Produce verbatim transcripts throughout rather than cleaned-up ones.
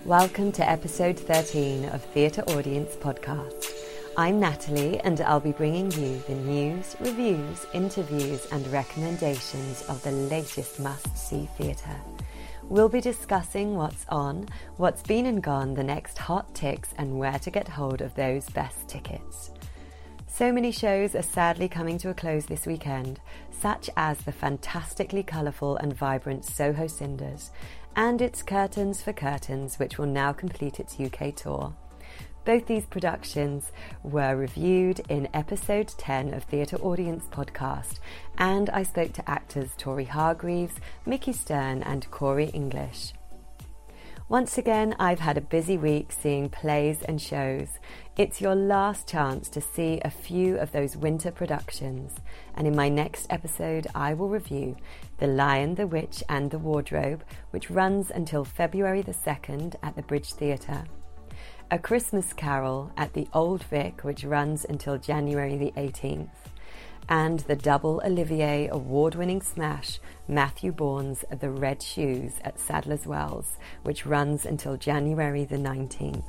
Welcome to episode thirteen of Theatre Audience Podcast. I'm Natalie and I'll be bringing you the news, reviews, interviews and recommendations of the latest must-see theatre. We'll be discussing what's on, what's been and gone, the next hot ticks and where to get hold of those best tickets. So many shows are sadly coming to a close this weekend, such as the fantastically colourful and vibrant Soho Cinders, and its Curtains for Curtains, which will now complete its U K tour. Both these productions were reviewed in episode ten of Theatre Audience Podcast, and I spoke to actors Tori Hargreaves, Mickey Stern and Corey English. Once again, I've had a busy week seeing plays and shows. It's your last chance to see a few of those winter productions, and in my next episode I will review The Lion, the Witch and the Wardrobe, which runs until February the second at the Bridge Theatre. A Christmas Carol at the Old Vic, which runs until January the eighteenth. And the double Olivier award-winning smash, Matthew Bourne's The Red Shoes at Sadler's Wells, which runs until January the nineteenth.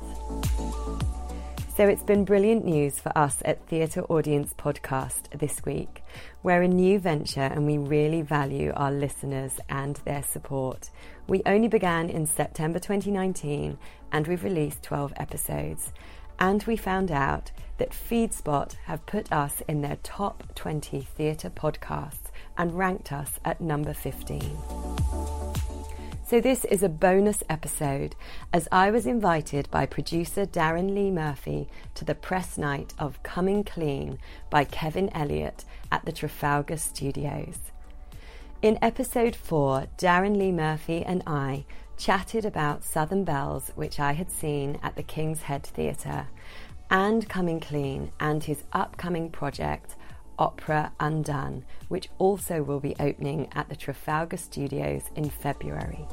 So it's been brilliant news for us at Theatre Audience Podcast this week. We're a new venture and we really value our listeners and their support. We only began in September twenty nineteen and we've released twelve episodes. And we found out that FeedSpot have put us in their top twenty theatre podcasts and ranked us at number fifteen. So this is a bonus episode as I was invited by producer Darren Lee Murphy to the press night of Coming Clean by Kevin Elliott at the Trafalgar Studios. In episode four, Darren Lee Murphy and I chatted about Southern Bells, which I had seen at the King's Head Theatre, and Coming Clean and his upcoming project, Opera Undone, which also will be opening at the Trafalgar Studios in February.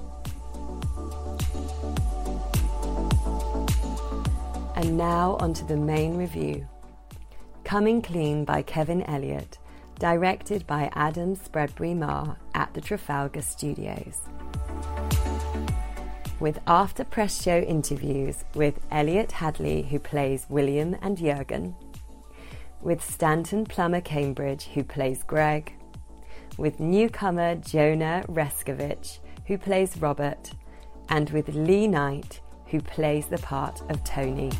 And now onto the main review. Coming Clean by Kevin Elliott, directed by Adam Spreadbury-Marr at the Trafalgar Studios. With after-press show interviews with Elliot Hadley, who plays William and Jurgen, with Stanton Plummer Cambridge, who plays Greg, with newcomer Jonah Rescovich, who plays Robert, and with Lee Knight, who plays the part of Tony.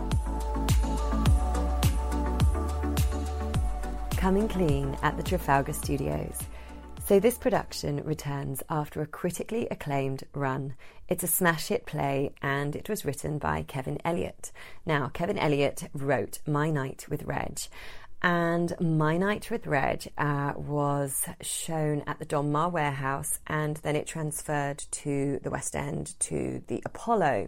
Coming Clean at the Trafalgar Studios. So this production returns after a critically acclaimed run. It's a smash hit play and it was written by Kevin Elliott. Now, Kevin Elliott wrote My Night with Reg, and My Night with Reg uh, was shown at the Donmar Warehouse and then it transferred to the West End to the Apollo.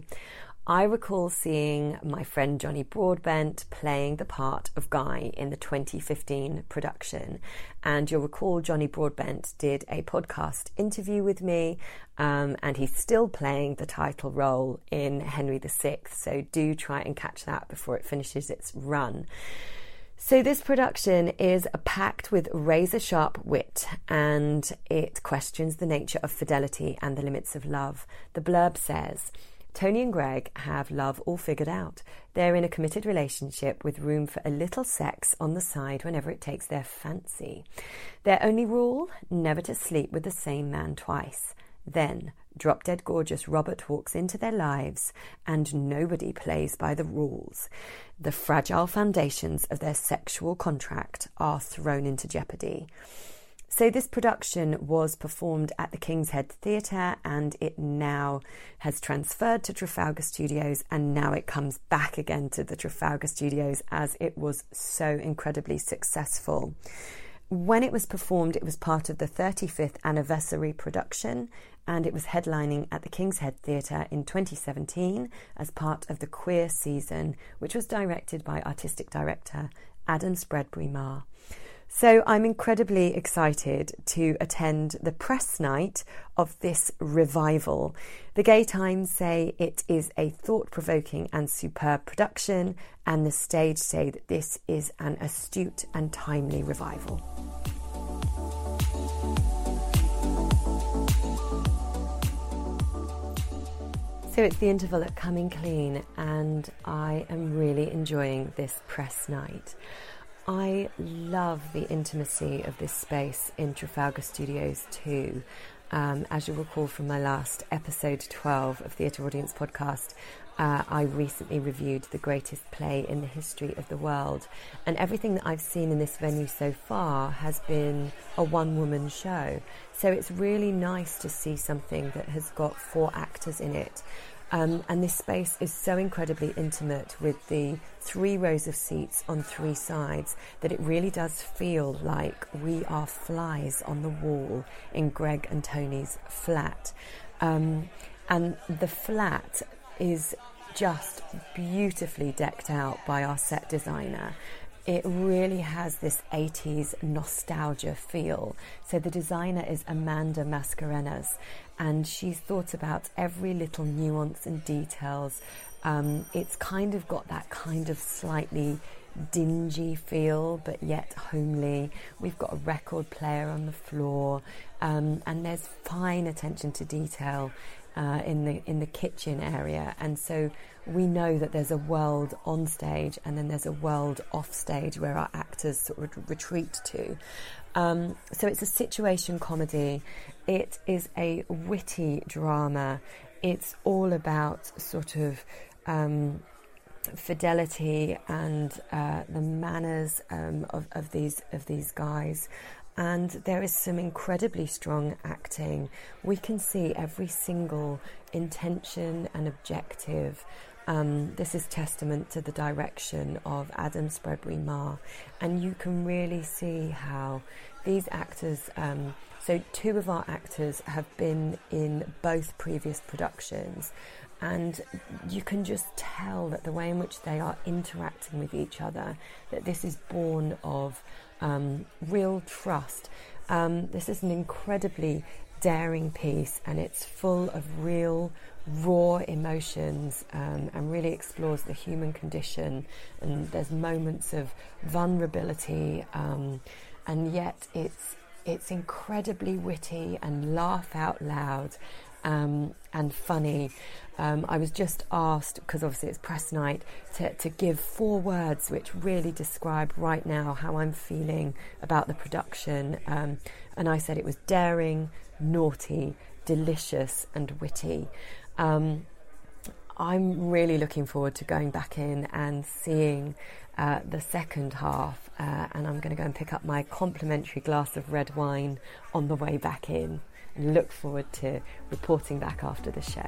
I recall seeing my friend Johnny Broadbent playing the part of Guy in the twenty fifteen production. And you'll recall Johnny Broadbent did a podcast interview with me, um, and he's still playing the title role in Henry the Sixth. So do try and catch that before it finishes its run. So this production is packed with razor-sharp wit and it questions the nature of fidelity and the limits of love. The blurb says, Tony and Greg have love all figured out. They're in a committed relationship with room for a little sex on the side whenever it takes their fancy. Their only rule? Never to sleep with the same man twice. Then, drop-dead gorgeous Robert walks into their lives and nobody plays by the rules. The fragile foundations of their sexual contract are thrown into jeopardy. So this production was performed at the King's Head Theatre and it now has transferred to Trafalgar Studios and now it comes back again to the Trafalgar Studios as it was so incredibly successful. When it was performed, it was part of the thirty-fifth anniversary production and it was headlining at the King's Head Theatre in twenty seventeen as part of the Queer Season, which was directed by artistic director Adam Spreadbury-Marr. So I'm incredibly excited to attend the press night of this revival. The Gay Times say it is a thought-provoking and superb production, and the stage say that this is an astute and timely revival. So it's the interval at Coming Clean, and I am really enjoying this press night. I love the intimacy of this space in Trafalgar Studios too. Um, as you'll recall from my last episode twelve of Theatre Audience Podcast, uh, I recently reviewed the greatest play in the history of the world, and everything that I've seen in this venue so far has been a one-woman show. So it's really nice to see something that has got four actors in it. Um, and this space is so incredibly intimate with the three rows of seats on three sides that it really does feel like we are flies on the wall in Greg and Tony's flat. Um, and the flat is just beautifully decked out by our set designer. It really has this eighties nostalgia feel. So the designer is Amanda Mascarenhas, and she's thought about every little nuance and details. Um, it's kind of got that kind of slightly dingy feel, but yet homely. We've got a record player on the floor, um, and there's fine attention to detail uh, in the in the kitchen area, and so we know that there's a world on stage and then there's a world off stage where our actors sort of retreat to. Um, so it's a situation comedy. It is a witty drama. It's all about sort of um, fidelity and uh, the manners um, of, of these of these guys. And there is some incredibly strong acting. We can see every single intention and objective. Um, this is testament to the direction of Adam Spreadbury-Marr, and you can really see how these actors, um, so two of our actors have been in both previous productions, and you can just tell that the way in which they are interacting with each other, that this is born of um, real trust. Um, this is an incredibly daring piece, and it's full of real raw emotions, um, and really explores the human condition, and there's moments of vulnerability, um, and yet it's it's incredibly witty and laugh out loud, um, and funny. Um, I was just asked, because obviously it's press night, to, to give four words which really describe right now how I'm feeling about the production, um, and I said it was daring, naughty, delicious and witty. Um, I'm really looking forward to going back in and seeing uh, the second half, uh, and I'm going to go and pick up my complimentary glass of red wine on the way back in, and look forward to reporting back after the show.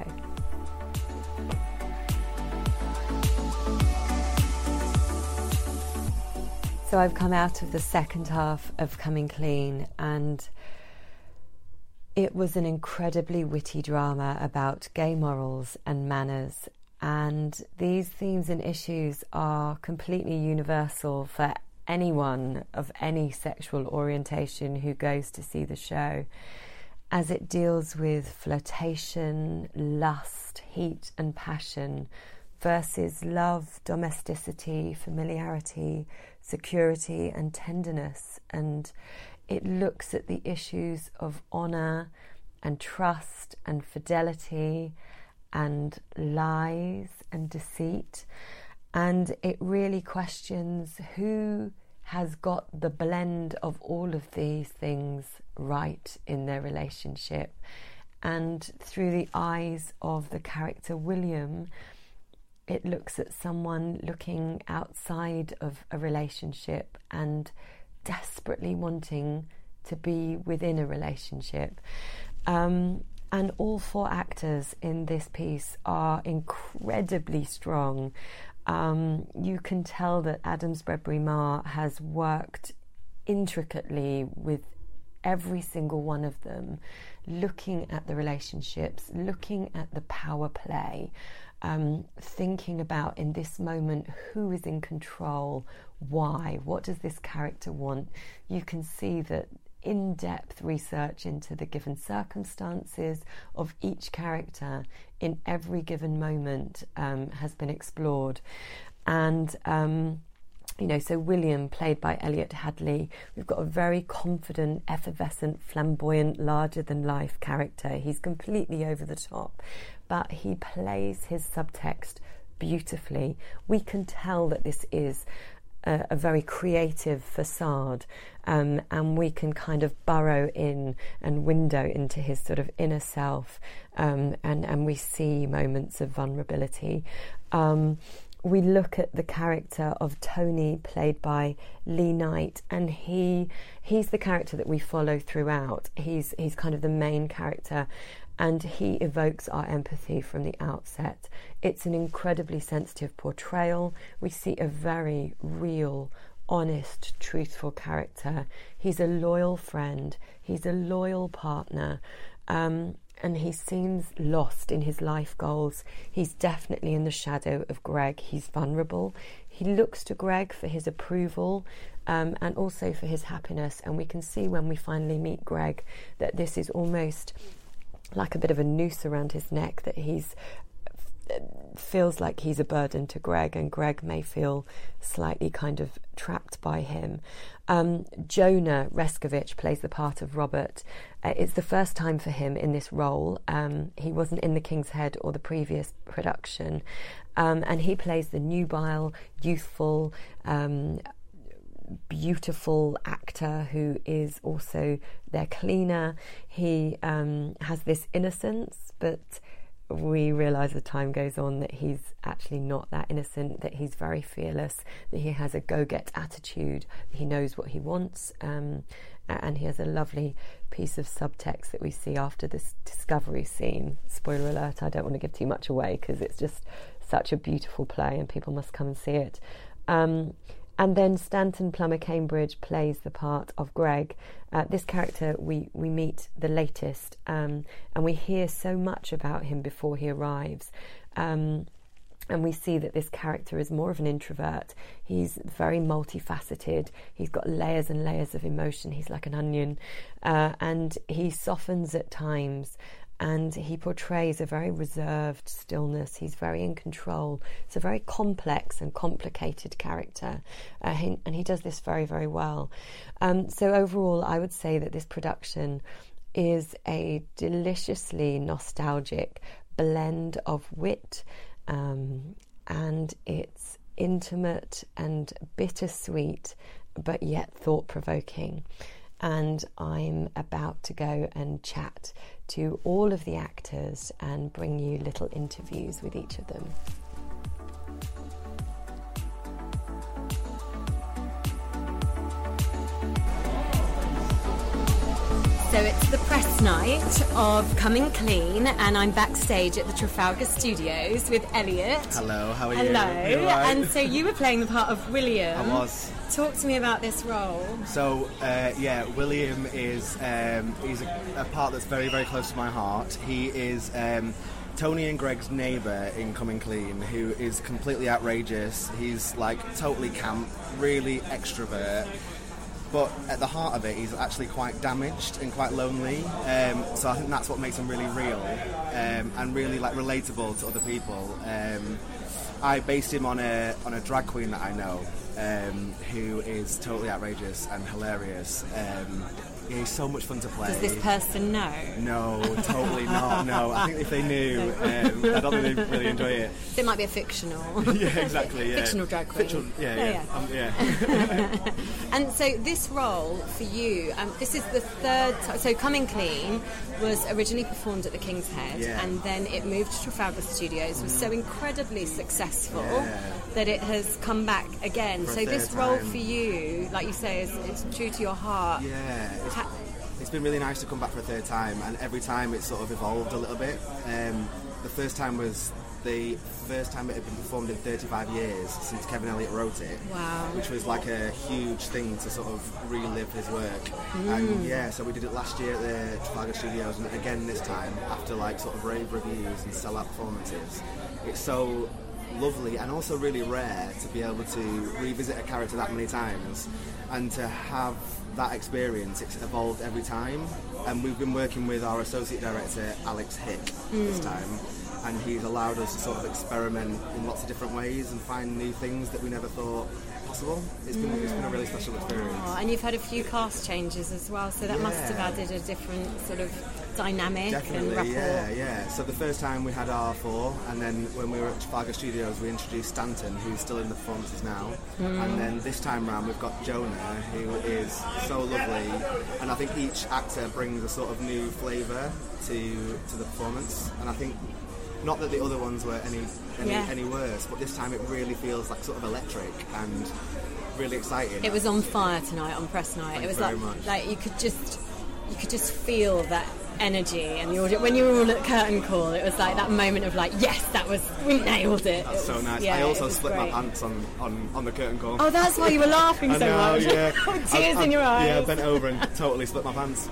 So I've come out of the second half of Coming Clean, and it was an incredibly witty drama about gay morals and manners, and these themes and issues are completely universal for anyone of any sexual orientation who goes to see the show, as it deals with flirtation, lust, heat and passion versus love, domesticity, familiarity, security and tenderness. And it looks at the issues of honour and trust and fidelity and lies and deceit. And it really questions who has got the blend of all of these things right in their relationship. And through the eyes of the character William, it looks at someone looking outside of a relationship and desperately wanting to be within a relationship. Um, and all four actors in this piece are incredibly strong. Um, you can tell that Adam Spreadbury-Marr has worked intricately with every single one of them, looking at the relationships, looking at the power play, um, thinking about in this moment who is in control, why, what does this character want. You can see that in-depth research into the given circumstances of each character in every given moment um, has been explored. And um, You know, so William, played by Elliot Hadley, we've got a very confident, effervescent, flamboyant, larger-than-life character. He's completely over the top, but he plays his subtext beautifully. We can tell that this is a, a very creative facade, um, and we can kind of burrow in and window into his sort of inner self, um, and, and we see moments of vulnerability. Um, We look at the character of Tony, played by Lee Knight, and he he's the character that we follow throughout. He's he's kind of the main character, and he evokes our empathy from the outset. It's an incredibly sensitive portrayal. We see a very real, honest, truthful character. He's a loyal friend. He's a loyal partner. Um, and he seems lost in his life goals. He's definitely in the shadow of Greg. He's vulnerable. He looks to Greg for his approval, um, and also for his happiness. And we can see when we finally meet Greg that this is almost like a bit of a noose around his neck, that he's feels like he's a burden to Greg, and Greg may feel slightly kind of trapped by him. Um, Jonah Rescovich plays the part of Robert. Uh, it's the first time for him in this role. Um, he wasn't in The King's Head or the previous production, um, and he plays the nubile, youthful, um, beautiful actor who is also their cleaner. He um, has this innocence, but we realise as time goes on that he's actually not that innocent, that he's very fearless, that he has a go-get attitude, he knows what he wants, um, and he has a lovely piece of subtext that we see after this discovery scene. Spoiler alert, I don't want to give too much away because it's just such a beautiful play and people must come and see it. Um, And then Stanton Plummer Cambridge plays the part of Greg. Uh, this character we, we meet the latest, um, and we hear so much about him before he arrives. Um, and we see that this character is more of an introvert. He's very multifaceted. He's got layers and layers of emotion. He's like an onion. Uh, and he softens at times. And he portrays a very reserved stillness. He's very in control. It's a very complex and complicated character, uh, he, and he does this very, very well. Um, so overall, I would say that this production is a deliciously nostalgic blend of wit, um, and it's intimate and bittersweet, but yet thought-provoking. And I'm about to go and chat to all of the actors and bring you little interviews with each of them. So it's the press night of Coming Clean, and I'm backstage at the Trafalgar Studios with Elliot. Hello, how are you? Hello. You right? And so you were playing the part of William. I was. Talk to me about this role. So, uh, yeah, William is um, he's a, a part that's very, very close to my heart. He is um, Tony and Greg's neighbour in Coming Clean, who is completely outrageous. He's, like, totally camp, really extrovert. But at the heart of it, he's actually quite damaged and quite lonely. Um, so I think that's what makes him really real um, and really, like, relatable to other people. Um, I based him on a on a drag queen that I know, um, who is totally outrageous and hilarious. Um, yeah, he's so much fun to play. Does this person know? No, totally not. No, I think if they knew, um, I don't think they'd really enjoy it. So it might be a fictional. Yeah, exactly. Yeah. Fictional drag queen. Fictional, yeah, yeah. yeah. Um, yeah. And so this role for you, um, this is the third time. So Coming Clean was originally performed at the King's Head, yeah. and then it moved to Trafalgar Studios. Was so incredibly successful yeah. that it has come back again. For a So this third role time. for you, like you say, is it's true to your heart. Yeah. It's, Ha- it's been really nice to come back for a third time, and every time it's sort of evolved a little bit. Um, the first time was the first time it had been performed in thirty-five years since Kevin Elliott wrote it. Wow. Which was like a huge thing to sort of relive his work. Mm. And yeah, so we did it last year at the Trafalgar Studios, and again this time after like sort of rave reviews and sellout performances. It's so lovely and also really rare to be able to revisit a character that many times and to have that experience. It's evolved every time, and we've been working with our associate director Alex Hick mm. this time, and he's allowed us to sort of experiment in lots of different ways and find new things that we never thought possible. It's been, mm. it's been a really special experience. Oh, and you've had a few cast changes as well, so that yeah. must have added a different sort of dynamic Definitely, and rapport. yeah, yeah. So the first time we had R four, and then when we were at Trafalgar Studios, we introduced Stanton, who's still in the performances now. Mm. And then this time round, we've got Jonah, who is so lovely. And I think each actor brings a sort of new flavour to to the performance. And I think, not that the other ones were any any, yeah. any worse, but this time it really feels like sort of electric and really exciting. It was on fire tonight on press night. Thank it was very like much. like you could just you could just feel that energy and the audience. When you were all at curtain call, it was like that moment of like, yes, that was, we nailed it. That's it so was, nice. Yeah, I also split great. my pants on, on, on the curtain call. Oh, that's why you were laughing so know, much. Yeah. With tears I, I, in your eyes. Yeah, I bent over and totally split my pants.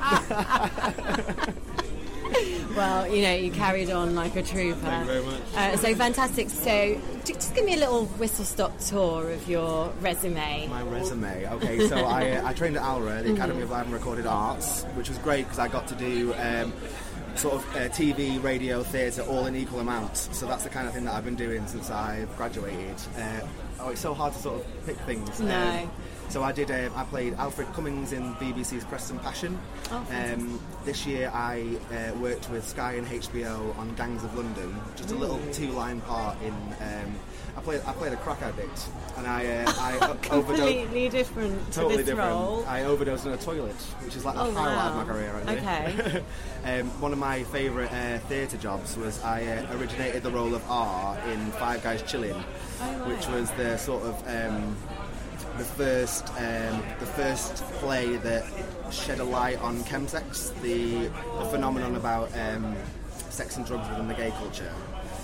Well, you know, you carried on like a trooper. Thank you very much. Uh, so fantastic. So just give me a little whistle-stop tour of your resume. My resume. Okay, so I, uh, I trained at ALRA, the Academy of Live and Recorded Arts, which was great because I got to do um, sort of uh, T V, radio, theatre, all in equal amounts. So that's the kind of thing that I've been doing since I've graduated. Uh, oh, it's so hard to sort of pick things. No. Um, So I did. Um, I played Alfred Cummings in B B C's Preston Passion. Oh, um, this year I uh, worked with Sky and H B O on Gangs of London. Just a little two-line part in. Um, I played. I played a crack addict, and I. Uh, I completely overdosed, different. To totally this different. Role. I overdosed in a toilet, which is like the oh, highlight wow. of my career. Right Okay. um, one of my favourite uh, theatre jobs was I uh, originated the role of R in Five Guys Chillin', oh, right. which was the sort of. Um, The first, um, the first play that shed a light on chemsex, the, the phenomenon about um, sex and drugs within the gay culture,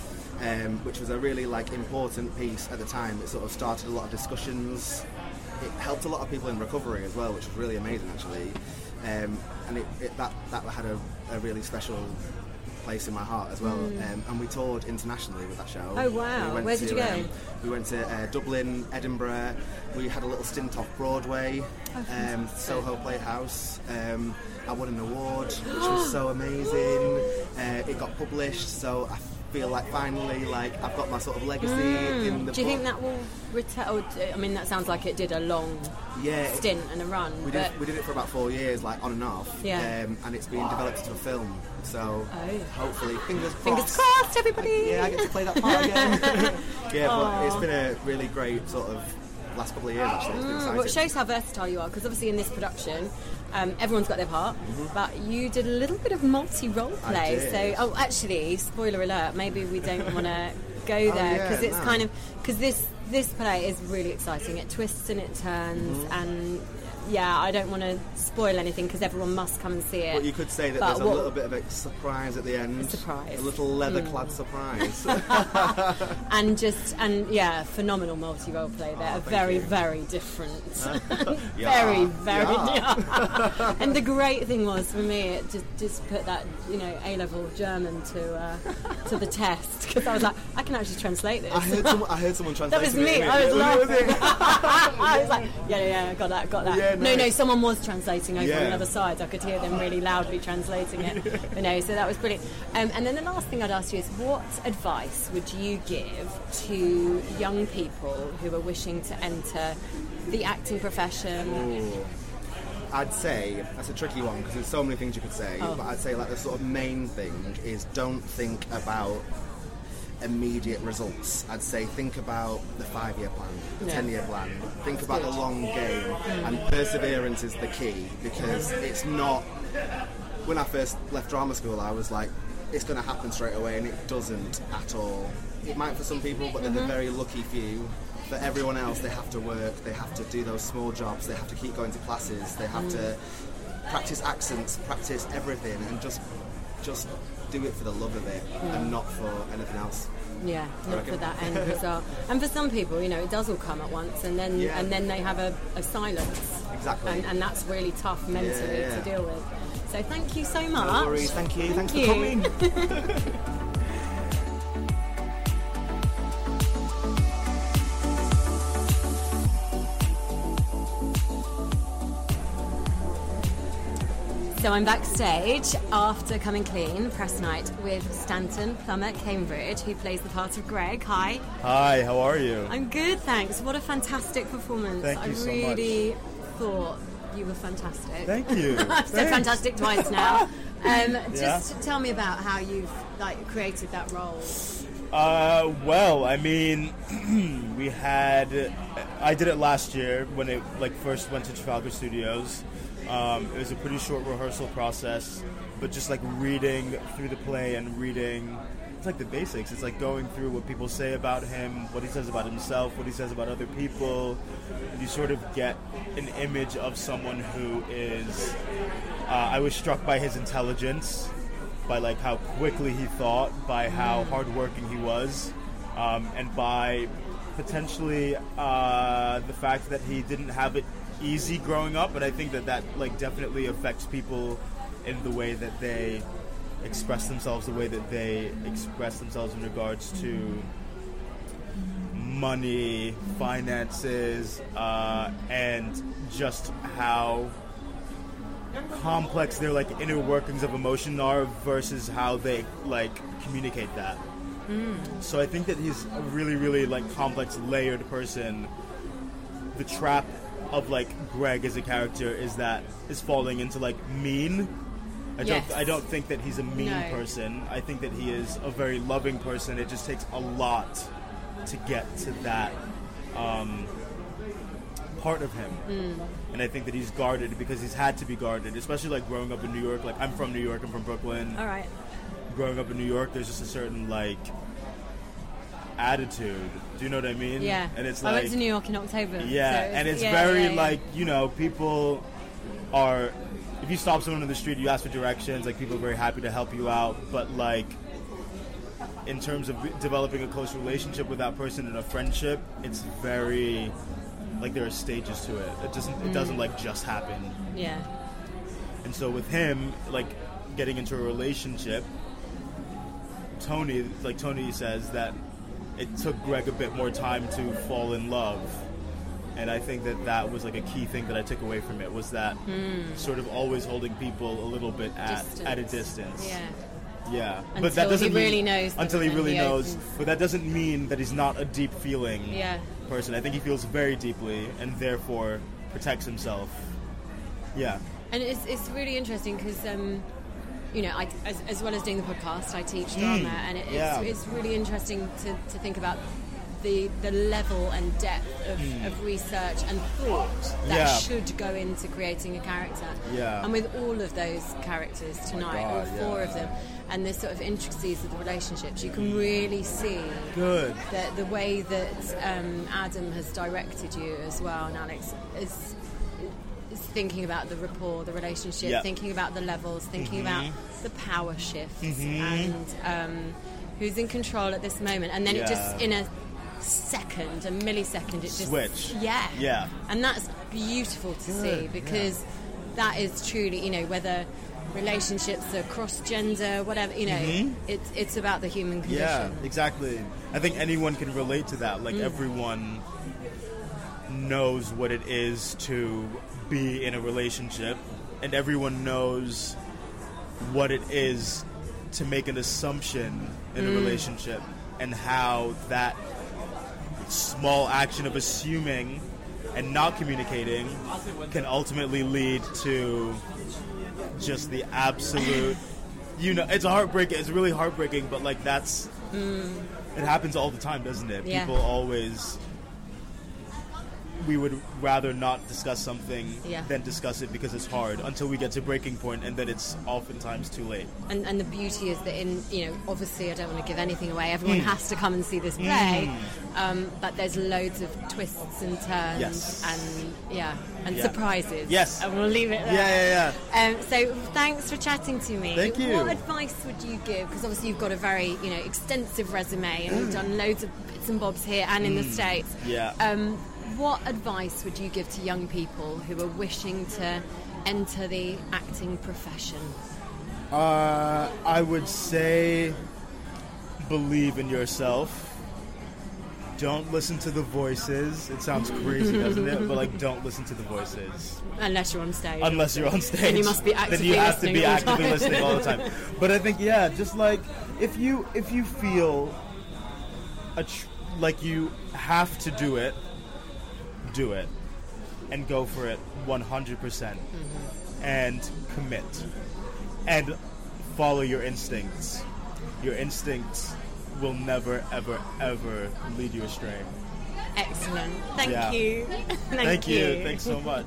um, which was a really like important piece at the time. It sort of started a lot of discussions. It helped a lot of people in recovery as well, which was really amazing actually. Um, and it, it, that that had a, a really special place in my heart as well. Mm. Um, and we toured internationally with that show. Oh wow! We Where did to, you go? Um, we went to uh, Dublin, Edinburgh. We had a little stint off Broadway, oh, um, Soho Playhouse. Um, I won an award, which was so amazing. Uh, it got published, so I feel like finally, like I've got my sort of legacy mm. in the. Do you book. think that will return? I mean, that sounds like it did a long yeah, stint and a run. We but did. We did it for about four years, like on and off. Yeah. Um, and it's being developed into a film. So oh. hopefully, fingers crossed. Fingers crossed, everybody. Yeah, I get to play that part again. yeah, Aww. But it's been a really great sort of last couple of years actually. It's been exciting. Mm, well, it shows how versatile you are, because obviously in this production um, everyone's got their part, mm-hmm. but you did a little bit of multi-role play. So, oh, actually, spoiler alert, maybe we don't want to go there, because oh, yeah, it's no. kind of because this this play is really exciting. It twists and it turns, mm-hmm. and yeah, I don't want to spoil anything because everyone must come and see it. But you could say that but there's a what, little bit of a surprise at the end. A surprise. A little leather-clad mm. surprise. and just, and yeah, phenomenal multi-role play there. Oh, very, you. very different. yeah. Very, very, yeah. yeah. And the great thing was, for me, it just, just put that, you know, A-level German to uh, to the test, because I was like, I can actually translate this. I heard, some, I heard someone translate it. That was me. It. I was laughing. I was like, yeah, yeah, got that, got that. Yeah, no, no, someone was translating over yeah. on the other side. I could hear them really loudly translating it. You know, so that was brilliant. Um, and then the last thing I'd ask you is, what advice would you give to young people who are wishing to enter the acting profession? Ooh. I'd say, that's a tricky one because there's so many things you could say, oh. but I'd say like the sort of main thing is don't think about immediate results. I'd say think about the five-year plan, the yeah. ten-year plan. Think That's about good. the long game, mm. and perseverance is the key, because it's not. When I first left drama school, I was like, it's going to happen straight away, and it doesn't at all. It might for some people, but they're mm-hmm. the very lucky few. For everyone else, they have to work, they have to do those small jobs, they have to keep going to classes, they have mm. to practice accents, practice everything, and just just do it for the love of it mm. and not for anything else. Yeah, not for that end result. And for some people, you know, it does all come at once, and then yeah. and then they have a, a silence. Exactly. And, and that's really tough mentally yeah, yeah. to deal with. So thank you so much. No worries, thank you. Thank Thanks you. for coming. So I'm backstage after Coming Clean press night with Stanton Plummer Cambridge, who plays the part of Greg. Hi. Hi, how are you? I'm good, thanks. What a fantastic performance. Thank you I so really thought you were fantastic. Thank you. I've said fantastic twice now. Um, just Yeah. tell me about how you've like created that role. Uh, well, I mean, we had, I did it last year when it like first went to Trafalgar Studios. Um, it was a pretty short rehearsal process, but just like reading through the play and reading, it's like the basics. It's like going through what people say about him, what he says about himself, what he says about other people. You sort of get an image of someone who is, uh, I was struck by his intelligence, by like how quickly he thought, by how hardworking he was, um, and by potentially uh, the fact that he didn't have it easy growing up. But I think that that like definitely affects people in the way that they express themselves, the way that they express themselves in regards to money, finances, uh, and just how complex their like inner workings of emotion are versus how they like communicate that. Mm. So I think that he's a really, really like complex, layered person. The trap of like Greg as a character is that is falling into like mean. I Yes. don't I don't think that he's a mean No. person. I think that he is a very loving person. It just takes a lot to get to that um, part of him. Mm. And I think that he's guarded because he's had to be guarded, especially like growing up in New York. Like I'm from New York, I'm from Brooklyn. All right. Growing up in New York, there's just a certain like attitude. Do you know what I mean? Yeah. And it's I like went to New York in October. yeah, so and it's yeah, very yeah, yeah. like, you know, people are, if you stop someone in the street, you ask for directions, like people are very happy to help you out, but like in terms of developing a close relationship with that person and a friendship, it's very like there are stages to it. It doesn't it doesn't like just happen. Yeah. And so with him, like getting into a relationship, Tony, like Tony says that it took Greg a bit more time to fall in love. And I think that that was like a key thing that I took away from it, was that sort of always holding people a little bit at, Distance. at a distance. Yeah. Yeah. Until but that doesn't he mean, really knows them until he and then really he knows. opens. But that doesn't mean that he's not a deep feeling Yeah. person. I think he feels very deeply and therefore protects himself. Yeah. And it's it's really interesting because, um, you know, I, as, as well as doing the podcast, I teach drama, and it, it's, yeah. it's really interesting to, to think about the the level and depth of, of research and thought that Yeah. should go into creating a character. Yeah. And with all of those characters tonight, all God, four yeah. of them, and the sort of intricacies of the relationships, you can really see Good. the, the way that um, Adam has directed you as well, and Alex is, is thinking about the rapport, the relationship, Yeah. thinking about the levels, thinking about the power shifts, Mhm. and um, who's in control at this moment. And then it just, Yeah. in a second, a millisecond, it just... Switch. Yeah. Yeah. And that's beautiful to see, Good, because that is truly, you know, whether relationships are cross-gender, whatever, you know, Mhm. it's it's about the human condition. Yeah, exactly. I think anyone can relate to that. Mm. Like everyone knows what it is to be in a relationship, and everyone knows what it is to make an assumption in a Mm. relationship, and how that small action of assuming and not communicating can ultimately lead to just the absolute, you know, it's a heartbreak. It's really heartbreaking, but like that's, it happens all the time, doesn't it? Yeah. People always, we would rather not discuss something Yeah. than discuss it because it's hard until we get to breaking point, and then it's oftentimes too late. And, and the beauty is that in, you know, obviously I don't want to give anything away. Everyone has to come and see this play. Um, but there's loads of twists and turns Yes. and, yeah, and Yeah. surprises. Yes. And we'll leave it there. Yeah, yeah, Um, so thanks for chatting to me. Thank you. What advice would you give? Because obviously you've got a very, you know, extensive resume, and you've done loads of bits and bobs here and in the States. Yeah. Um, what advice would you give to young people who are wishing to enter the acting profession? Uh, I would say believe in yourself. don't listen to the voices. It sounds crazy, doesn't it? But like, don't listen to the voices unless you're on stage. Unless you're on stage, then you must be actively then you have to be all actively time. listening all the time. But I think, yeah, just like if you if you feel a tr- like you have to do it, do it, and go for it one hundred percent, mm-hmm. and commit, and follow your instincts. Your instincts will never, ever, ever lead you astray. Excellent. Thank Yeah. you. Thank, Thank you. you. Thanks so much.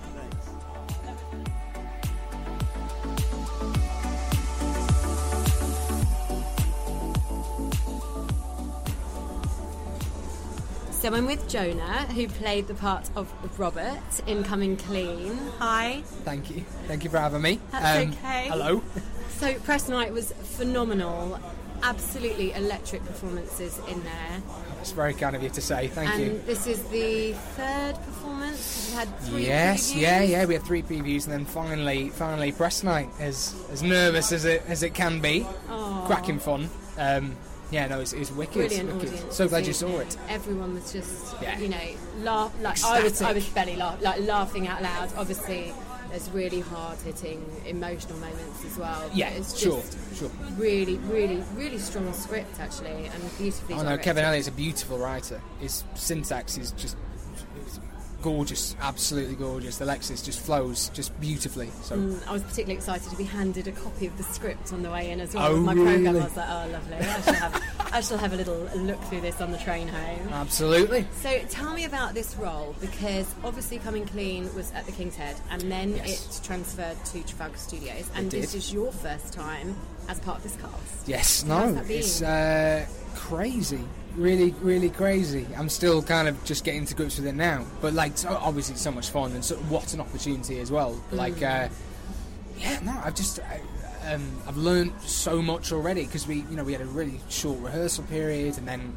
So I'm with Jonah, who played the part of Robert in Coming Clean. Hi. Thank you. Thank you for having me. That's okay. Hello. So press night was phenomenal. Absolutely electric performances in there. It's very kind of you to say. Thank and you. this is the third performance. You had three Yes, previews. yeah, yeah. We had three previews, and then finally, finally, press night. As as nervous as it as it can be, Aw. cracking fun. Um, yeah, no, it's, it's wicked. Brilliant wicked. audience. So glad you See, saw it. Everyone was just, Yeah. you know, laugh. Like I was, I Ecstatic. was belly laugh, like laughing out loud. Obviously, there's really hard-hitting emotional moments as well. but Yeah, it's sure, just sure. really, really, really strong script actually, and beautifully Oh no, directed. Kevin Elliott's a beautiful writer. His syntax is just it's gorgeous, absolutely gorgeous. Alexis just flows just beautifully. So. Mm, I was particularly excited to be handed a copy of the script on the way in as well. Oh, with my really? programme, I was like, oh, lovely. I shall have, I shall have a little look through this on the train home. Absolutely. So tell me about this role, because obviously Coming Clean was at the King's Head, and then Yes. it transferred to Trafalgar Studios, and It this did. is your first time as part of this cast. Yes, How's no, that been? it's uh, crazy, really, really crazy. I'm still kind of just getting to grips with it now, but like, so, obviously, it's so much fun, and so, what an opportunity as well. Like, Mm. uh, yeah, no, I've just, I, um, I've learned so much already because we, you know, we had a really short rehearsal period, and then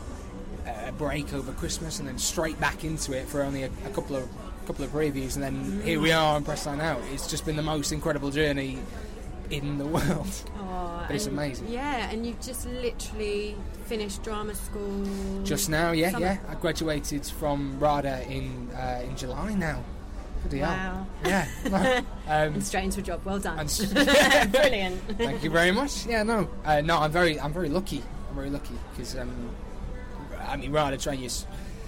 a break over Christmas, and then straight back into it for only a, a couple of couple of previews, and then here we are on Press Night Now. It's just been the most incredible journey in the world. Oh, But it's and- amazing. Yeah, and you've just literally finished drama school. Just now, yeah, Summer. yeah. I graduated from RADA in uh, in July now. Bloody hell. Wow. Yeah. No, um, And straight into a job. Well done. and s- Brilliant. Thank you very much. Yeah, no, uh, no. I'm very, I'm very lucky. I'm very lucky because um, I mean, RADA train you s-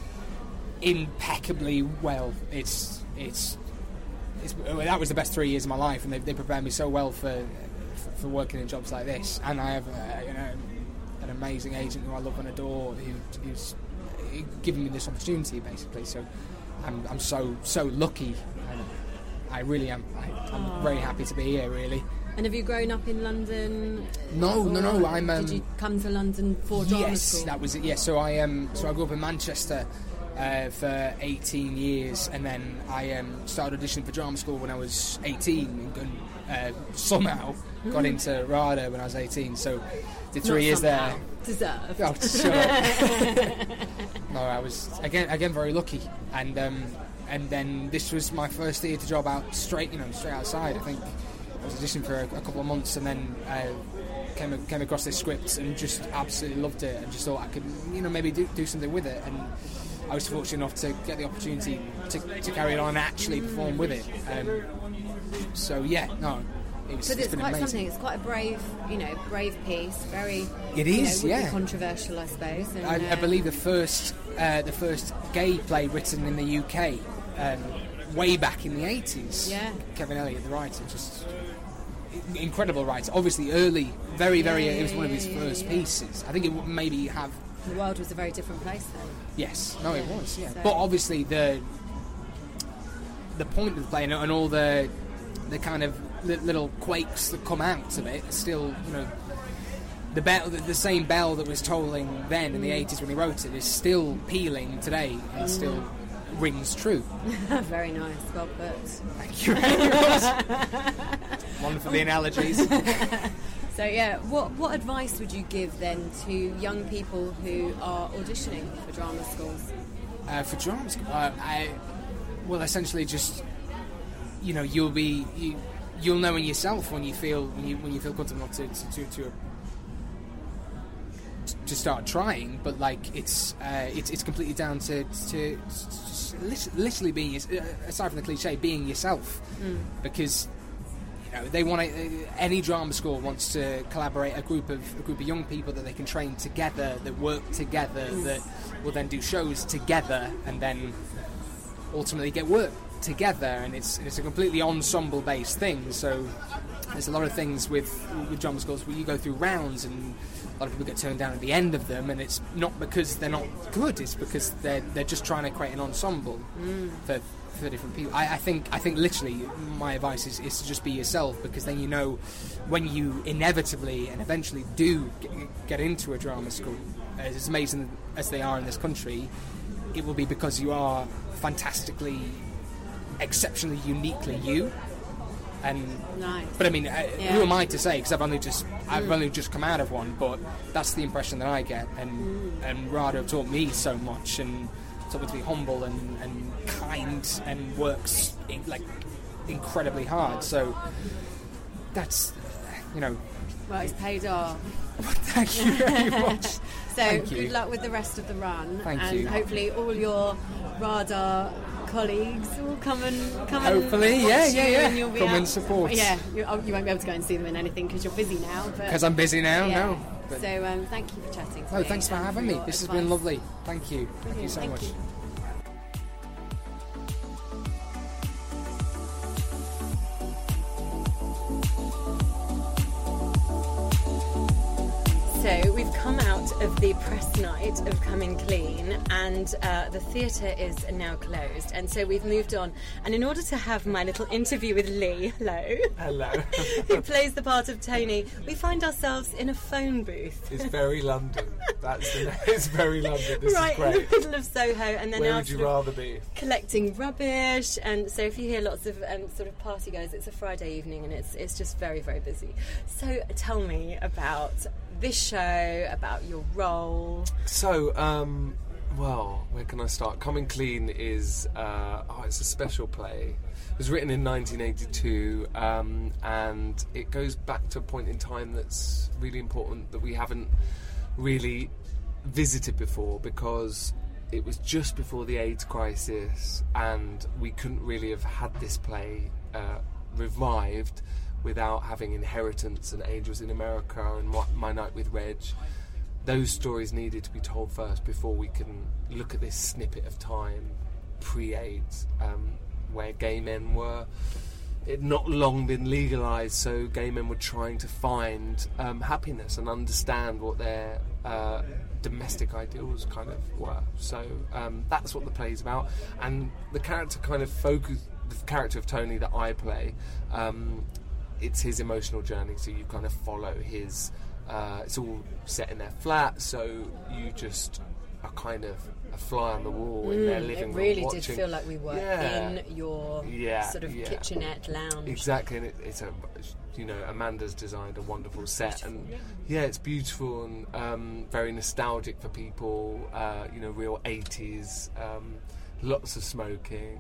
impeccably well. It's, it's, it's. Well, that was the best three years of my life, and they, they prepared me so well for, for for working in jobs like this. And I have, uh, you know, an amazing agent who I love and adore, who, who's giving me this opportunity, basically. So I'm, I'm so, so lucky. And I really am. I, I'm Aw. very happy to be here. Really. And have you grown up in London? No, no, no, Or I'm, um, did you come to London for drama Yes, school? that was it. Yes, so I um, so I grew up in Manchester uh, for eighteen years, and then I um, started auditioning for drama school when I was eighteen, and uh, somehow got into RADA when I was eighteen. So did three Not years somehow. there. Deserved. Oh, shut up. No, I was again again very lucky, and um, and then this was my first theatre job out straight, you know, straight outside. I think I was auditioning for a, a couple of months, and then uh, came came across this script and just absolutely loved it, and just thought I could, you know, maybe do, do something with it. And I was fortunate enough to get the opportunity to, to carry it on and actually perform with it. Um, so yeah, no. It was, But it's it's been quite amazing. something. It's quite a brave, you know, brave piece. Very. It you is, know, would be yeah. controversial, I suppose. And, I, I uh, believe the first uh, the first gay play written in the U K um, way back in the eighties. Yeah. Kevin Elliott, the writer, just incredible writer. Obviously, early, very, very. Yeah, it was yeah, one of his yeah, first yeah. pieces. I think it would maybe have. The world was a very different place then. Yes, no, it Yeah, was. Yeah, so- but obviously the the point of the play and, and all the the kind of li- little quakes that come out of it are still, you know. The bell, the, the same bell that was tolling then in the eighties when he wrote it, is still pealing today and still rings true. Very nice. Well put. Thank you very much. One for the analogies. So yeah, what what advice would you give then to young people who are auditioning for drama schools? Uh, for drama school, uh, I, well, essentially just, you know, you'll be, you, you'll know in yourself when you feel when you when you feel comfortable to to to, to, to to start trying, but like it's uh, it's it's completely down to to, to literally being, aside from the cliche, being yourself, mm. because you know they want to. Any drama school wants to collaborate a group of a group of young people that they can train together, that work together, mm. that will then do shows together, and then ultimately get work together. And it's it's a completely ensemble based thing. So there's a lot of things with with drama schools where you go through rounds and a lot of people get turned down at the end of them, and it's not because they're not good, it's because they're they're just trying to create an ensemble mm. for for different people. I, I think I think literally my advice is, is to just be yourself, because then you know when you inevitably and eventually do get, get into a drama school, as amazing as they are in this country, it will be because you are fantastically, exceptionally, uniquely you. And nice. But I mean, uh, yeah. who am I to say? Because I've only just I've mm. only just come out of one. But that's the impression that I get, and mm. and Rada have taught me so much, and taught me to be humble and, and kind, and works in, like incredibly hard. So that's you know. Well, it's paid off. Thank you very much. So Thank good you. luck with the rest of the run. Thank and you. hopefully all your Rada colleagues will come and come hopefully, and yeah, watch yeah, you, yeah. and you'll be come out. and support. Yeah, you, oh, you won't be able to go and see them in anything because you're busy now. Because I'm busy now. Yeah. No. But So um, thank you for chatting. Oh, thanks for having me. This has been lovely. Thank you. Brilliant. Thank you so Thank much. you. So we've come out of the press night of Coming Clean, and uh, the theatre is now closed, and so we've moved on. And in order to have my little interview with Lee, hello, hello, who plays the part of Tony, we find ourselves in a phone booth. It's very London. That's the, it's very London. This right is great. in the middle of Soho, and then where now would you sort of rather be? collecting rubbish. And so if you hear lots of um, sort of party goers, it's a Friday evening, and it's it's just very very busy. So tell me about this show, about your role. So, um, well, where can I start? Coming Clean is, uh, oh, it's a special play. It was written in nineteen eighty-two, um, and it goes back to a point in time that's really important that we haven't really visited before, because it was just before the AIDS crisis, and we couldn't really have had this play uh, revived without having Inheritance and Angels in America and My, My Night with Reg. Those stories needed to be told first before we can look at this snippet of time pre-AIDS, um, where gay men were, it had not long been legalised, so gay men were trying to find um, happiness and understand what their uh, domestic ideals kind of were. So um, that's what the play's about, and the character kind of focus, the character of Tony that I play, um, it's his emotional journey, so you kind of follow his uh, it's all set in their flat, so you just are kind of a fly on the wall mm, in their living room. It really watching. did feel like we were yeah. in your yeah, sort of yeah. kitchenette lounge. Exactly, and it, it's a, you know, Amanda's designed a wonderful set, beautiful, and yeah. yeah, it's beautiful and um, very nostalgic for people. Uh, you know, real eighties. Um, Lots of smoking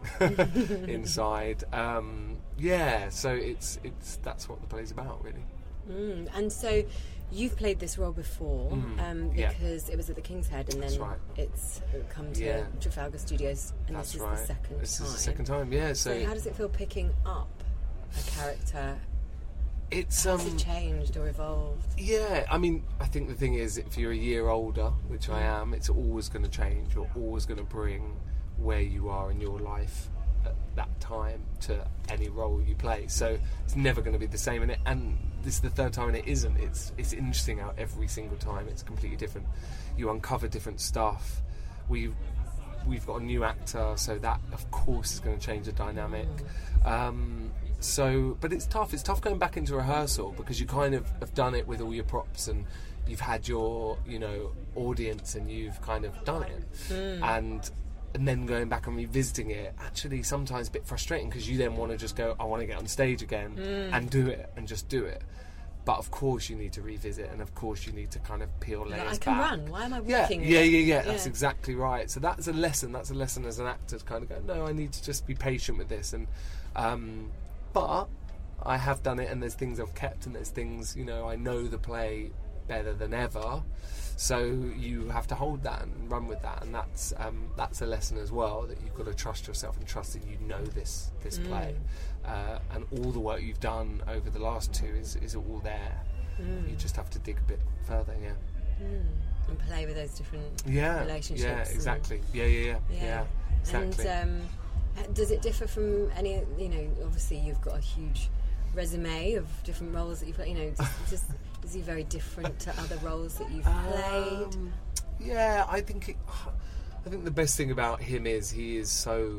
inside. Um, yeah, so it's it's that's what the play's about, really. Mm, and so you've played this role before mm, um, because yeah. it was at the King's Head, and then right. it's come to yeah. Trafalgar Studios, and that's this is right. the second this time. This is the second time, yeah. So, so how does it feel picking up a character? It's Has um, it changed or evolved? Yeah, I mean, I think the thing is, if you're a year older, which I am, it's always going to change. You're always going to bring where you are in your life at that time to any role you play, so it's never going to be the same. And, it, and this is the third time, and it isn't. It's it's interesting how every single time it's completely different. You uncover different stuff. We've we've got a new actor, so that of course is going to change the dynamic. Um, so, but it's tough. It's tough going back into rehearsal because you kind of have done it with all your props and you've had your you know audience and you've kind of done it, mm. and. And then going back and revisiting it, actually sometimes a bit frustrating because you then want to just go, I want to get on stage again mm. and do it and just do it. But of course you need to revisit, and of course you need to kind of peel layers back. I can back. run. Why am I yeah, walking? Yeah, yeah, yeah, yeah. That's yeah. exactly right. So that's a lesson. That's a lesson as an actor to kind of go, no, I need to just be patient with this. And um, but I have done it, and there's things I've kept, and there's things, you know, I know the play better than ever. So you have to hold that and run with that, and that's um, that's a lesson as well, that you've got to trust yourself and trust that you know this this Mm. play, uh, and all the work you've done over the last two is, is all there. Mm. You just have to dig a bit further, yeah. Mm. And play with those different Yeah, relationships. yeah, and- exactly. Yeah, yeah, yeah, Yeah. yeah, exactly. And um, does it differ from any? You know, obviously you've got a huge resume of different roles that you've played. You know, just, just is he very different to other roles that you've played? Um, yeah, I think it, I think the best thing about him is he is so.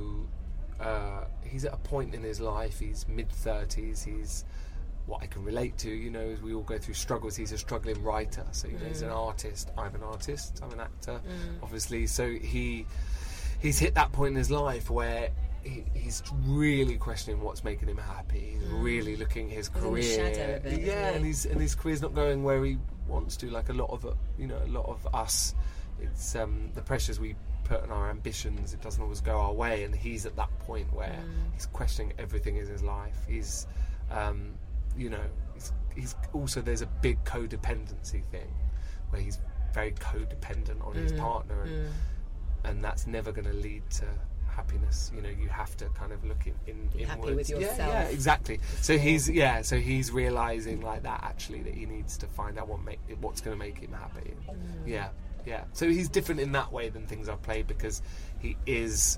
Uh, he's at a point in his life. He's mid thirties. He's what I can relate to. You know, as we all go through struggles. He's a struggling writer. So you know, he's an artist. I'm an artist. I'm an actor. Obviously, so he he's hit that point in his life where. He, he's really questioning what's making him happy. He's really looking at his He's in the career. shadow a bit, yeah, isn't he? and he's and his career's not going where he wants to. Like a lot of uh, you know, a lot of us, it's um, the pressures we put on our ambitions. It doesn't always go our way, and he's at that point where Mm. he's questioning everything in his life. He's, um, you know, he's, he's also there's a big codependency thing where he's very codependent on his Mm. partner, and, Mm. and that's never going to lead to happiness. You know, you have to kind of look in, in Be happy inwards. with Yeah, yourself yeah, exactly. So before- he's yeah, so he's realizing like that actually that he needs to find out what make what's going to make him happy. Mm. Yeah, yeah. So he's different in that way than things I've played because he is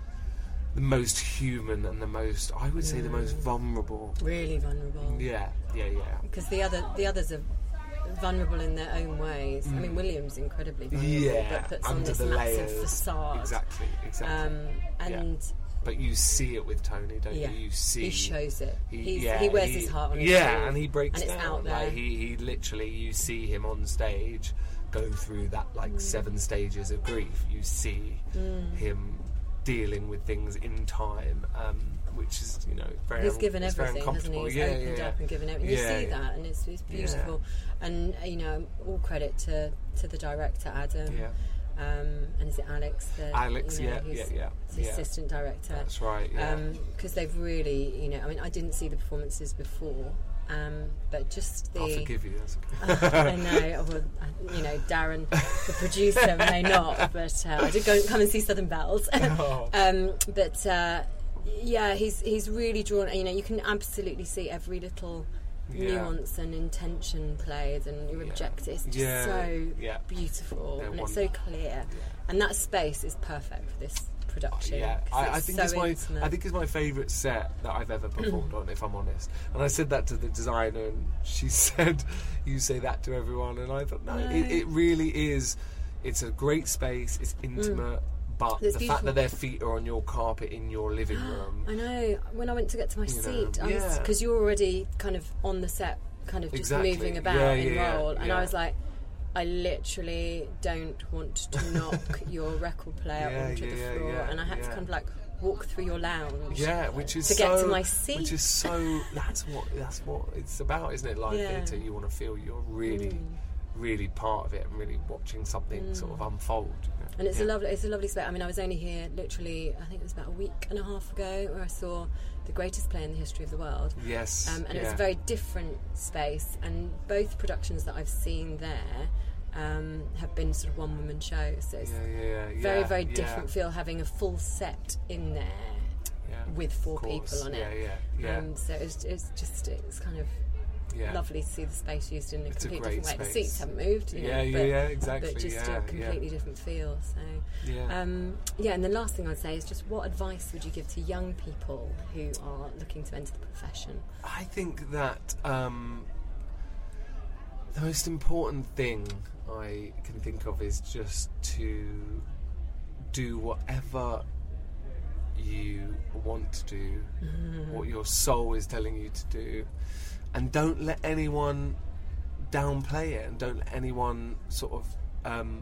the most human and the most, I would say, the most vulnerable. Really vulnerable. Yeah, yeah, yeah. Because the other the others are vulnerable in their own ways. I mean, William's incredibly vulnerable, Mm. Yeah, but puts on under this the massive layers. facade. Exactly, exactly. Um, and But you see it with Tony, don't yeah, you? You see he shows it. He, He's, yeah, he wears he- his heart on his yeah, sleeve, and he breaks and it's down. out there. Like he, he literally, you see him on stage go through that like Mm. seven stages of grief. You see him dealing with things in time, um, which is you know very. He's un- given it's very everything, hasn't he? uncomfortable. He's yeah, opened yeah, up and given everything. You yeah, see yeah. that, and it's, it's beautiful. And uh, you know, all credit to, to the director Adam. Yeah, Um, and is it Alex? The, Alex. you know, yeah, who's yeah, yeah, the yeah. assistant director. That's right. Yeah. Because they've really, you know, I mean, I didn't see the performances before, um, but just the. I'll forgive you. That's okay. I know, well, I- you know, Darren, the producer, may not, but uh, I did go come and see Southern Bells. Oh. um, but uh, yeah, he's he's really drawn. You know, you can absolutely see every little Yeah. nuance and intention played, and your Yeah. objective is just Yeah, so yeah. beautiful, They're and it's so clear. And that space is perfect for this production. Yeah, 'cause I, I it's think so it's my intimate. I think it's my favourite set that I've ever performed on, if I'm honest. And I said that to the designer, and she said, "You say that to everyone." And I thought, no, No. It, it really is. It's a great space. It's intimate, but It's the fact beautiful. that their feet are on your carpet in your living room. I know. When I went to get to my You know, seat, I was yeah. because you're already kind of on the set, kind of just Exactly. moving about Yeah, in yeah, role, and yeah. I was like, I literally don't want to knock your record player Yeah, onto yeah, the yeah, floor, yeah, and I had to yeah. kind of like walk through your lounge. Yeah, which is to so, get to my seat. Which is so. That's what. That's what it's about, isn't it? Live Yeah. theatre. You want to feel you're really, Mm. really part of it, and really watching something sort of unfold. You know? And it's Yeah. a lovely, it's a lovely space. I mean, I was only here literally, I think it was about a week and a half ago, where I saw the greatest play in the history of the world. Yes. Um, and yeah. it was a very different space, and both productions that I've seen there um, have been sort of one woman shows. So it's Yeah, yeah, yeah, very, yeah, very yeah. different feel having a full set in there Yeah, with four of course. people on yeah, it. Yeah, yeah, Um, so it's, it's just it's kind of yeah. lovely to see the space used in a It's a completely great different way. The space. seats haven't moved, you know, Yeah, yeah, but, yeah, exactly, but just yeah, a yeah. completely different feel. So. Yeah. Um, yeah, and the last thing I'd say is just what advice would you give to young people who are looking to enter the profession? I think that um, the most important thing I can think of is just to do whatever you want to do, what your soul is telling you to do, and don't let anyone downplay it, and don't let anyone sort of um,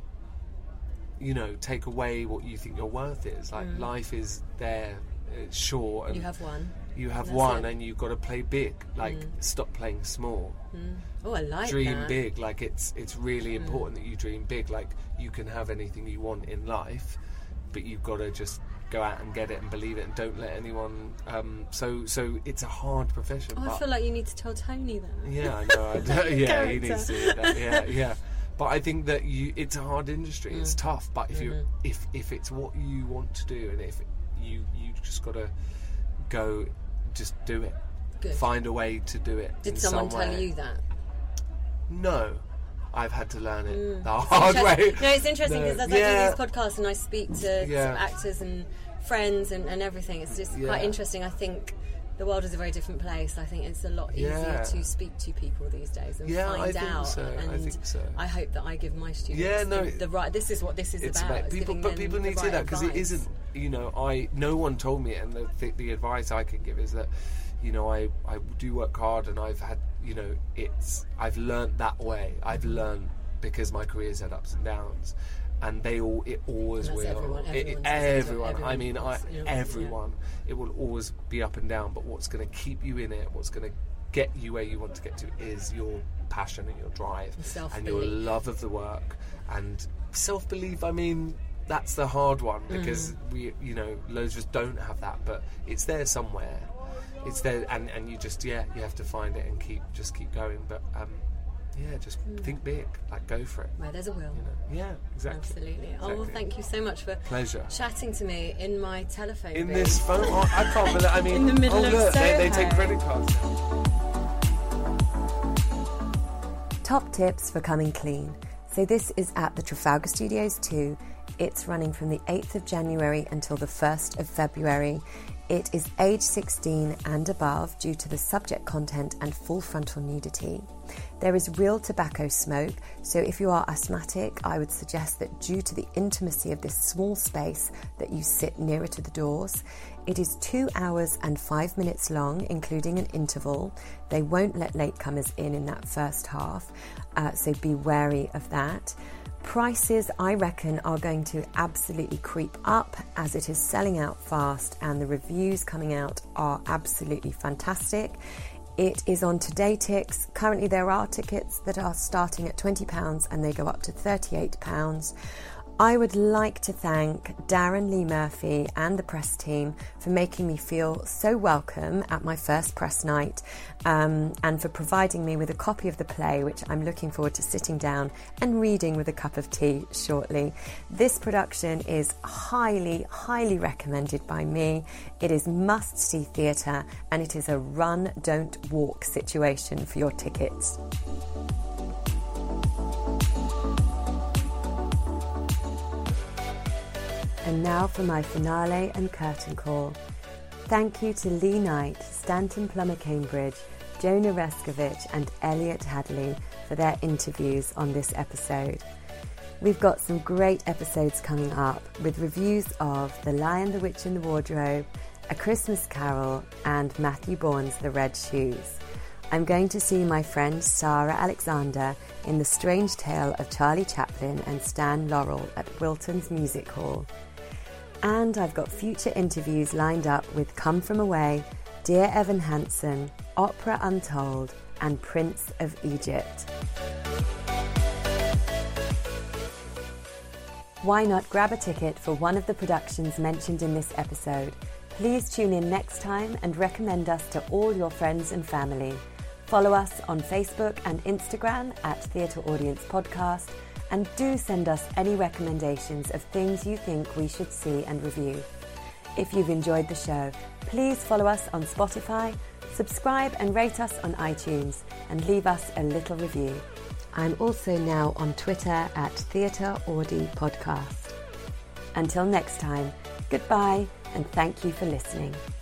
you know, take away what you think your worth is. Like, life is there, it's short, and You have one. you have That's one, it. and you've got to play big. Like, stop playing small. Oh, I like Dream that. big. Like, it's it's really important that you dream big. Like, you can have anything you want in life, but you've got to just go out and get it and believe it, and don't let anyone. Um, so so it's a hard profession. Oh, but I feel like you need to tell Tony that. Yeah, I know. I do, yeah, he Character. needs to hear that. Yeah, yeah. But I think that you, it's a hard industry. It's Mm. tough. But if you, Mhm. if if it's what you want to do, and if you you just got to go, just do it. Good. Find a way to do it. Did in someone some tell way. you that? No, I've had to learn it Mm. the It's hard interesting- way. No, it's interesting No. because as Yeah. I do these podcasts and I speak to Yeah. some actors and friends and, and everything, it's just Yeah. quite interesting. I think the world is a very different place. I think it's a lot easier Yeah. to speak to people these days and Yeah, find I think out. so. And I think so. I hope that I give my students Yeah, no, the, the right. This is what this is It's about. about It's people, giving but them people the need to right hear that because it advice. isn't. You know, I no one told me, and the the, the advice I can give is that, you know, I I do work hard, and I've had, you know, it's I've learnt that way. I've learnt because my career's had ups and downs, and they all it always And will. that's everyone, It- it- everyone says it, everyone. I everyone mean, I, does, yeah. everyone. It will always be up and down. But what's going to keep you in it? What's going to get you where you want to get to is your passion and your drive And and your self-belief. love of the work and self-belief. I mean, that's the hard one because Mm. we, you know, loads of us don't have that, but it's there somewhere. It's there, and, and you just, yeah, you have to find it and keep, just keep going. But um, yeah, just Mm. think big, like go for it. Where there's a will. You know? Yeah, exactly. Absolutely. Oh, well, Exactly. thank you so much for Pleasure. chatting to me in my telephone In booth. this phone, oh, I can't believe. I mean, In the middle oh of look, they, they take Soho. credit cards. Top tips for coming clean. So this is at the Trafalgar Studios two. It's running from the eighth of January until the first of February. It is age sixteen and above due to the subject content and full frontal nudity. There is real tobacco smoke, so if you are asthmatic, I would suggest that due to the intimacy of this small space that you sit nearer to the doors. It is two hours and five minutes long, including an interval. They won't let latecomers in in that first half, uh, so be wary of that. Prices, I reckon, are going to absolutely creep up as it is selling out fast and the reviews coming out are absolutely fantastic. It is on TodayTix. Currently there are tickets that are starting at twenty pounds and they go up to thirty-eight pounds. I would like to thank Darren Lee Murphy and the press team for making me feel so welcome at my first press night, um, and for providing me with a copy of the play, which I'm looking forward to sitting down and reading with a cup of tea shortly. This production is highly, highly recommended by me. It is must-see theatre and it is a run, don't walk situation for your tickets. And now for my finale and curtain call. Thank you to Lee Knight, Stanton Plummer Cambridge, Jonah Reskovich and Elliot Hadley for their interviews on this episode. We've got some great episodes coming up with reviews of The Lion, the Witch and the Wardrobe, A Christmas Carol and Matthew Bourne's The Red Shoes. I'm going to see my friend Sarah Alexander in The Strange Tale of Charlie Chaplin and Stan Laurel at Wilton's Music Hall. And I've got future interviews lined up with Come From Away, Dear Evan Hansen, Opera Untold, and Prince of Egypt. Why not grab a ticket for one of the productions mentioned in this episode? Please tune in next time and recommend us to all your friends and family. Follow us on Facebook and Instagram at Theatre Audience Podcast, and do send us any recommendations of things you think we should see and review. If you've enjoyed the show, please follow us on Spotify, subscribe and rate us on iTunes, and leave us a little review. I'm also now on Twitter at Theatre Audi Podcast. Until next time, goodbye and thank you for listening.